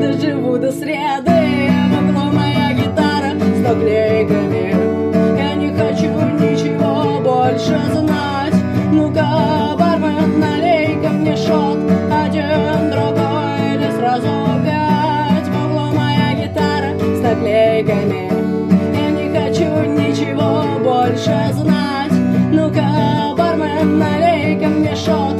доживу до среды. В углу моя гитара с наклейками. Я не хочу ничего больше знать. Ну-ка, бармен, налей-ка мне шот. Один, другой или сразу пять. В углу моя гитара с наклейками. Я не хочу ничего больше знать. Ну-ка, бармен, налей-ка мне шот.